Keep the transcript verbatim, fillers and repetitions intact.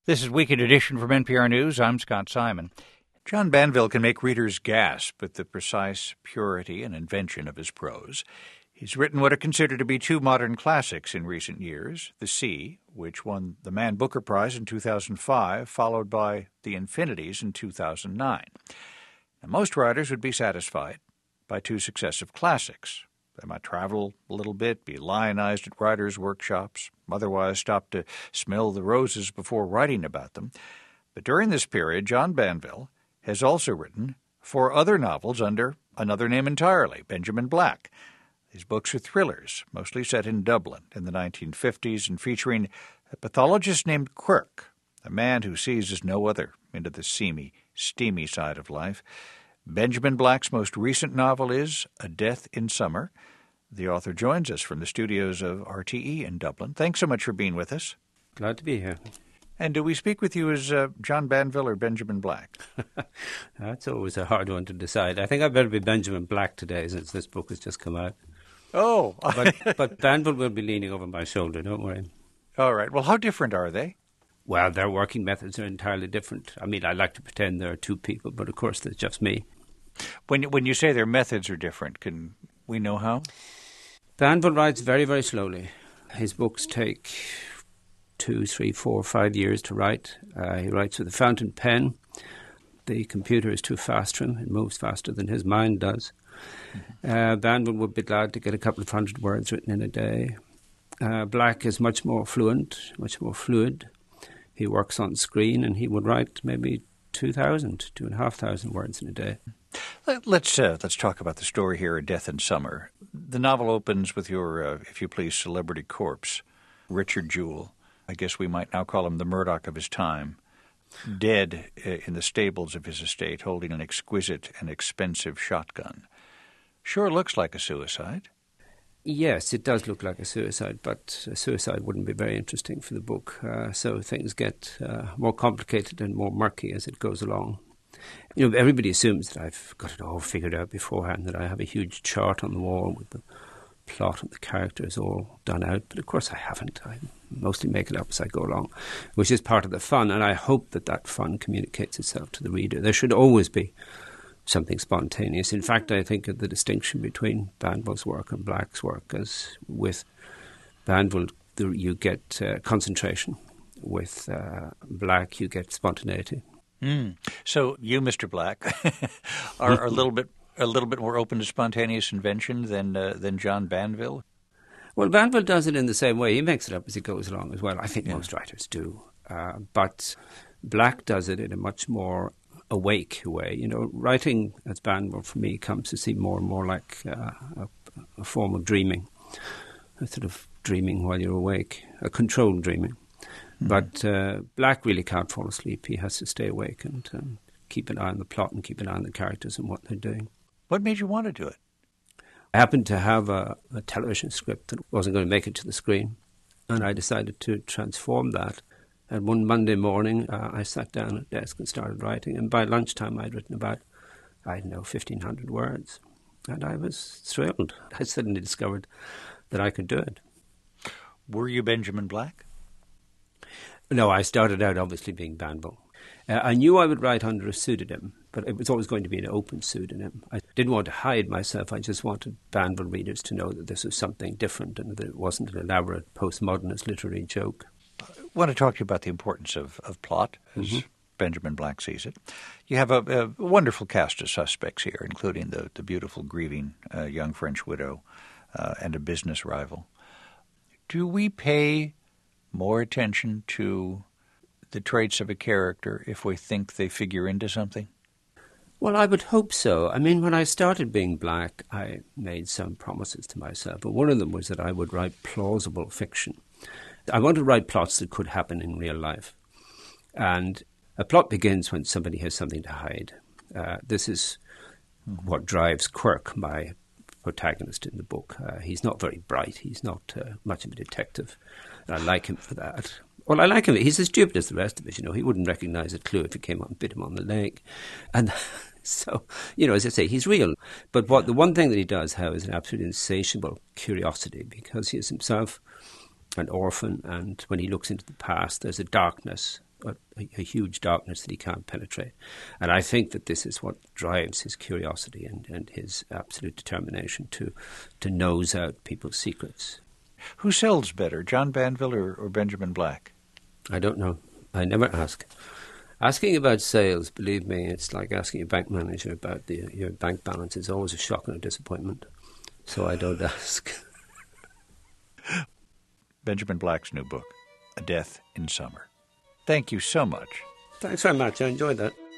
This is Weekend Edition from N P R News. I'm Scott Simon. John Banville can make readers gasp at the precise purity and invention of his prose. He's written what are considered to be two modern classics in recent years, The Sea, which won the Man Booker Prize in two thousand five, followed by The Infinities in two thousand nine. Now, most writers would be satisfied by two successive classics. They might travel a little bit, be lionized at writers' workshops, otherwise stop to smell the roses before writing about them. But during this period, John Banville has also written four other novels under another name entirely, Benjamin Black. These books are thrillers, mostly set in Dublin in the nineteen fifties and featuring a pathologist named Quirk, a man who sees as no other into the seamy, steamy side of life. Benjamin Black's most recent novel is A Death in Summer. The author joins us from the studios of R T E in Dublin. Thanks so much for being with us. Glad to be here. And do we speak with you as uh, John Banville or Benjamin Black? That's always a hard one to decide. I think I better be Benjamin Black today since this book has just come out. Oh. but, but Banville will be leaning over my shoulder, don't worry. All right. Well, how different are they? Well, their working methods are entirely different. I mean, I like to pretend there are two people, but of course there's just me. When, when you say their methods are different, can we know how? Banville writes very, very slowly. His books take two, three, four, five years to write. Uh, he writes with a fountain pen. The computer is too fast for him. It moves faster than his mind does. Mm-hmm. Uh, Banville would be glad to get a couple of hundred words written in a day. Uh, Black is much more fluent, much more fluid. He works on screen and he would write maybe two thousand, two and a half thousand words in a day. Let's uh, let's talk about the story here, A Death in Summer. The novel opens with your, uh, if you please, celebrity corpse, Richard Jewell. I guess we might now call him the Murdoch of his time, dead uh, in the stables of his estate, holding an exquisite and expensive shotgun. Sure looks like a suicide. Yes, it does look like a suicide, but a suicide wouldn't be very interesting for the book. Uh, so things get uh, more complicated and more murky as it goes along. You know, everybody assumes that I've got it all figured out beforehand, that I have a huge chart on the wall with the plot and the characters all done out. But of course I haven't. I mostly make it up as I go along, which is part of the fun. And I hope that that fun communicates itself to the reader. There should always be something spontaneous. In fact, I think of the distinction between Banville's work and Black's work, as with Banville you get uh, concentration. With uh, Black you get spontaneity. Mm. So you, Mister Black, are, are a little bit a little bit more open to spontaneous invention than uh, than John Banville? Well, Banville does it in the same way. He makes it up as he goes along as well. I think yeah. most writers do. Uh, but Black does it in a much more awake way. You know, writing as Banville for me comes to seem more and more like uh, a, a form of dreaming, a sort of dreaming while you're awake, a controlled dreaming. But uh, Black really can't fall asleep. He has to stay awake and um, keep an eye on the plot and keep an eye on the characters and what they're doing. What made you want to do it? I happened to have a, a television script that wasn't going to make it to the screen, and I decided to transform that. And one Monday morning, uh, I sat down at a desk and started writing, and by lunchtime I'd written about, I don't know, fifteen hundred words. And I was thrilled. I suddenly discovered that I could do it. Were you Benjamin Black? No, I started out obviously being Banville. Uh, I knew I would write under a pseudonym, but it was always going to be an open pseudonym. I didn't want to hide myself. I just wanted Banville readers to know that this was something different and that it wasn't an elaborate postmodernist literary joke. I want to talk to you about the importance of, of plot, as mm-hmm. Benjamin Black sees it. You have a, a wonderful cast of suspects here, including the, the beautiful, grieving uh, young French widow uh, and a business rival. Do we pay more attention to the traits of a character if we think they figure into something? Well, I would hope so. I mean, when I started being Black, I made some promises to myself, but one of them was that I would write plausible fiction. I want to write plots that could happen in real life. And a plot begins when somebody has something to hide. Uh, this is mm-hmm. what drives Quirk, my protagonist in the book. Uh, he's not very bright. He's not uh, much of a detective. And I like him for that. Well, I like him. He's as stupid as the rest of us. You know, he wouldn't recognize a clue if it came up and bit him on the leg. And so, you know, as I say, he's real. But what the one thing that he does have is an absolute insatiable curiosity, because he is himself an orphan, and when he looks into the past, there's a darkness a, a huge darkness that he can't penetrate. And I think that this is what drives his curiosity and, and his absolute determination to, to nose out people's secrets. Who sells better, John Banville or, or Benjamin Black? I don't know. I never ask. Asking about sales, believe me, it's like asking a bank manager about the, your bank balance. It's always a shock and a disappointment. So I don't ask. Benjamin Black's new book, A Death in Summer. Thank you so much. Thanks very much. I enjoyed that.